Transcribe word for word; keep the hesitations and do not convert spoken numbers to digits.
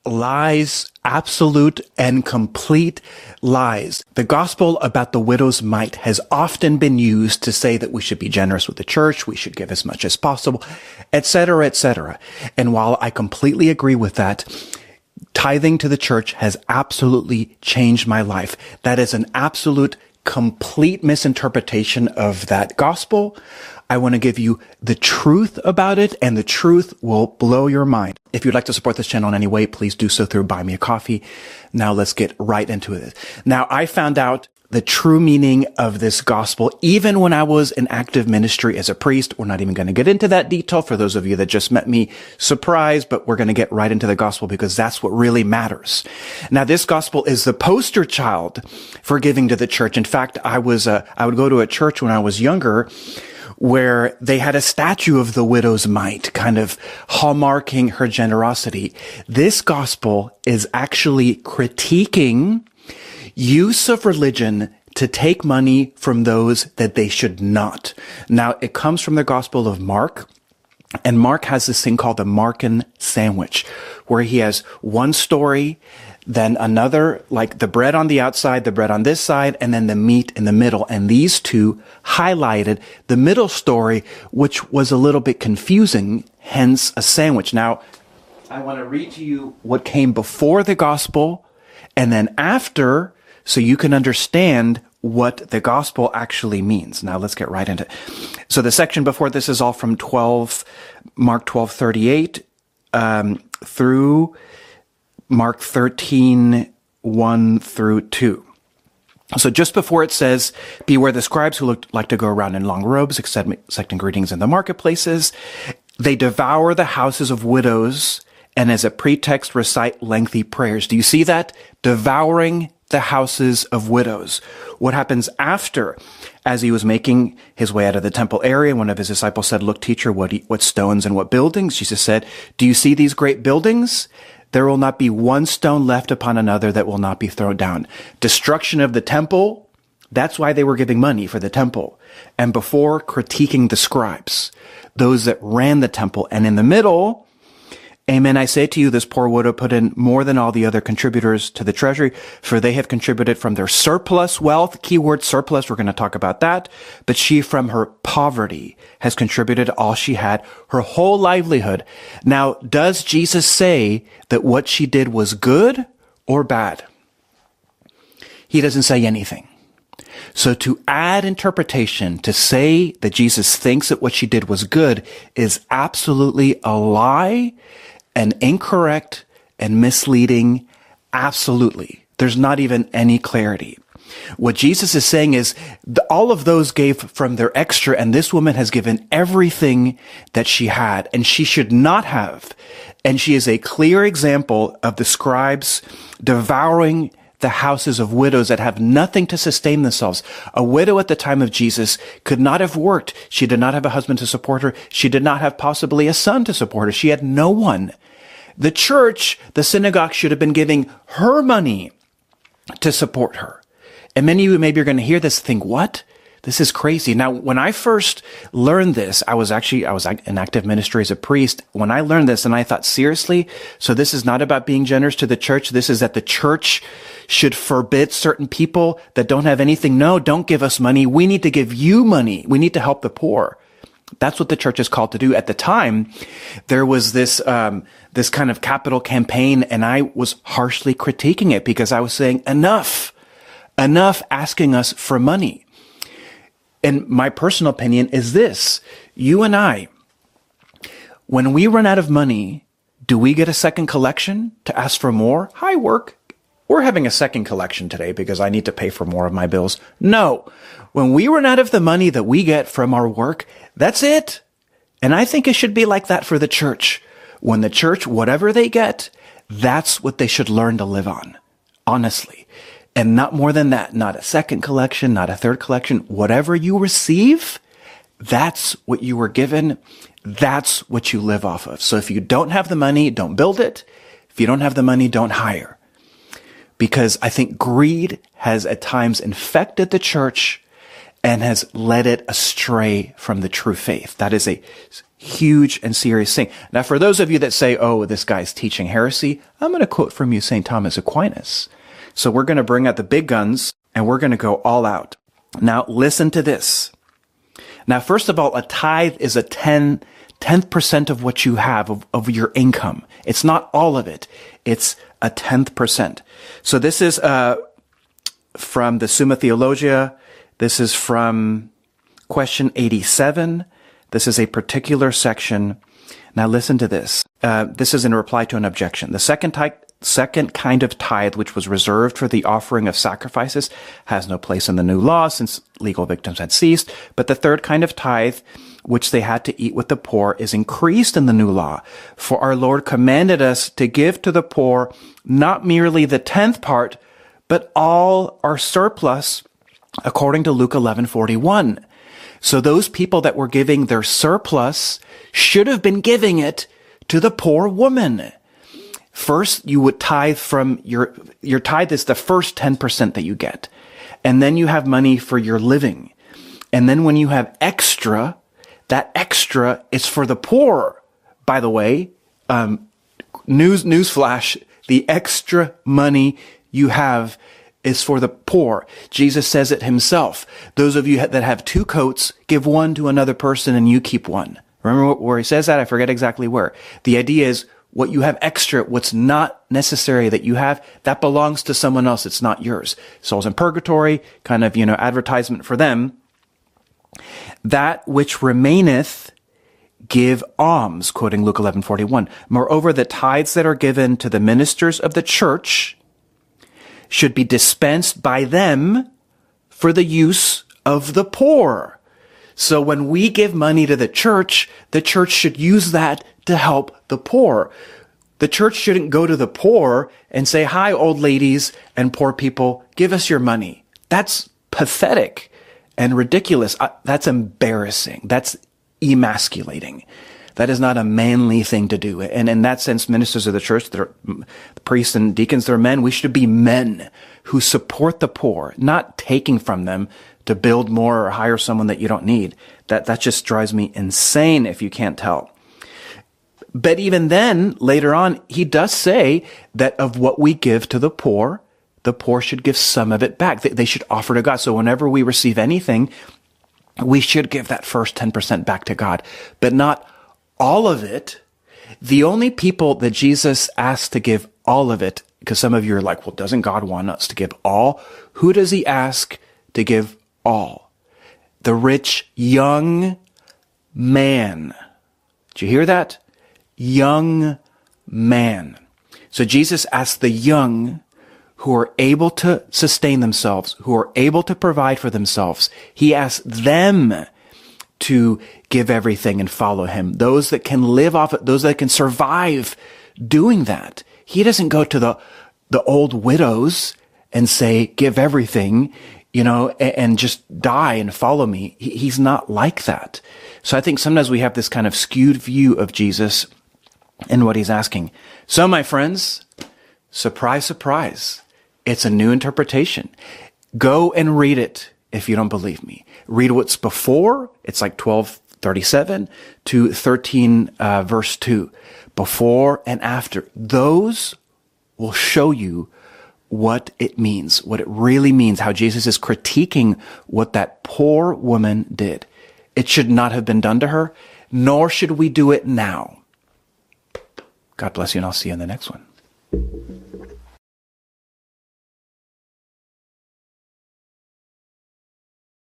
lies, absolute and complete lies. The gospel about the widow's mite has often been used to say that we should be generous with the church, we should give as much as possible, et cetera, et cetera. And while I completely agree with that, tithing to the church has absolutely changed my life. That is an absolute, complete misinterpretation of that gospel. I want to give you the truth about it, and the truth will blow your mind. If you'd like to support this channel in any way, please do so through Buy Me a Coffee. Now let's get right into it. Now, I found out the true meaning of this gospel even when I was in active ministry as a priest. We're not even going to get into that detail for those of you that just met me. Surprise, but we're going to get right into the gospel because that's what really matters. Now, this gospel is the poster child for giving to the church. In fact, I was, uh, I would go to a church when I was younger where they had a statue of the widow's mite, kind of hallmarking her generosity. This gospel is actually critiquing use of religion to take money from those that they should not. Now, it comes from the Gospel of Mark, and Mark has this thing called the Markan sandwich, where he has one story, then another, like the bread on the outside, the bread on this side, and then the meat in the middle. And these two highlighted the middle story, which was a little bit confusing, hence a sandwich. Now, I want to read to you what came before the gospel and then after, so you can understand what the gospel actually means. Now let's get right into it. So the section before this is all from twelve, Mark twelve thirty-eight, um, through Mark thirteen, one through two. So just before it says, beware the scribes who look like to go around in long robes, accepting greetings in the marketplaces. They devour the houses of widows and as a pretext recite lengthy prayers. Do you see that? Devouring the houses of widows. What happens after? As he was making his way out of the temple area, one of his disciples said, look, teacher, what, what stones and what buildings? Jesus said, do you see these great buildings? There will not be one stone left upon another that will not be thrown down. Destruction of the temple. That's why they were giving money for the temple. And before, critiquing the scribes, those that ran the temple. And in the middle, amen, I say to you, this poor widow put in more than all the other contributors to the treasury, for they have contributed from their surplus wealth. Keyword surplus, we're going to talk about that. But she from her poverty has contributed all she had, her whole livelihood. Now, does Jesus say that what she did was good or bad? He doesn't say anything. So to add interpretation, to say that Jesus thinks that what she did was good is absolutely a lie and incorrect and misleading. Absolutely. There's not even any clarity. What Jesus is saying is the, all of those gave from their extra, and this woman has given everything that she had, and she should not have. And she is a clear example of the scribes devouring the houses of widows that have nothing to sustain themselves. A widow at the time of Jesus could not have worked. She did not have a husband to support her. She did not have possibly a son to support her. She had no one. The church, the synagogue, should have been giving her money to support her. And many of you maybe are going to hear this and think, what? This is crazy. Now, when I first learned this, I was actually, I was in active ministry as a priest. When I learned this and I thought, seriously? So this is not about being generous to the church. This is that the church should forbid certain people that don't have anything. No, don't give us money. We need to give you money. We need to help the poor. That's what the church is called to do. At the time, there was this, um, this kind of capital campaign, and I was harshly critiquing it because I was saying, enough, enough asking us for money. And my personal opinion is this: you and I, when we run out of money, do we get a second collection to ask for more? Hi, work. We're having a second collection today because I need to pay for more of my bills. No. When we run out of the money that we get from our work, that's it. And I think it should be like that for the church. When the church, whatever they get, that's what they should learn to live on. Honestly. And not more than that. Not a second collection, not a third collection. Whatever you receive, that's what you were given. That's what you live off of. So if you don't have the money, don't build it. If you don't have the money, don't hire. Because I think greed has at times infected the church and has led it astray from the true faith. That is a huge and serious thing. Now, for those of you that say, oh, this guy's teaching heresy, I'm going to quote from you Saint Thomas Aquinas. So we're going to bring out the big guns and we're going to go all out. Now, listen to this. Now, first of all, a tithe is a ten, tenth percent of what you have of, of your income. It's not all of it. It's a tenth percent. So this is, uh, from the Summa Theologia. This is from question eighty-seven. This is a particular section. Now listen to this. Uh, this is in reply to an objection. The second type, second kind of tithe, which was reserved for the offering of sacrifices, has no place in the new law since legal victims had ceased. But the third kind of tithe, which they had to eat with the poor, is increased in the new law. For our Lord commanded us to give to the poor not merely the tenth part, but all our surplus, according to Luke eleven forty-one. So those people that were giving their surplus should have been giving it to the poor woman. First, you would tithe from your, your tithe is the first ten percent that you get. And then you have money for your living. And then when you have extra, that extra is for the poor. By the way, um, news, newsflash, the extra money you have is for the poor. Jesus says it himself. Those of you that have two coats, give one to another person and you keep one. Remember where he says that? I forget exactly where. The idea is what you have extra, what's not necessary that you have, that belongs to someone else. It's not yours. Souls in purgatory, kind of, you know, advertisement for them. That which remaineth, give alms, quoting Luke eleven forty-one. Moreover, the tithes that are given to the ministers of the church should be dispensed by them for the use of the poor. So when we give money to the church, the church should use that to help the poor. The church shouldn't go to the poor and say, hi, old ladies and poor people, give us your money. That's pathetic and ridiculous. That's embarrassing. That's emasculating. That is not a manly thing to do. And in that sense, ministers of the church, they're priests and deacons, they're men. We should be men who support the poor, not taking from them to build more or hire someone that you don't need. That, that just drives me insane if you can't tell. But even then, later on, he does say that of what we give to the poor, the poor should give some of it back. They, they should offer to God. So whenever we receive anything, we should give that first ten percent back to God, but not all of it. The only people that Jesus asked to give all of it, because some of you are like, well, doesn't God want us to give all? Who does he ask to give all? The rich young man. Did you hear that? Young man. So Jesus asked the young who are able to sustain themselves, who are able to provide for themselves. He asked them to give everything and follow him. Those that can live off it, those that can survive doing that. He doesn't go to the, the old widows and say, give everything, you know, and, and just die and follow me. He, he's not like that. So I think sometimes we have this kind of skewed view of Jesus and what he's asking. So my friends, surprise, surprise. It's a new interpretation. Go and read it if you don't believe me. Read what's before. It's like twelve thirty-seven to thirteen, uh, verse two. Before and after. Those will show you what it means, what it really means, how Jesus is critiquing what that poor woman did. It should not have been done to her, nor should we do it now. God bless you, and I'll see you in the next one.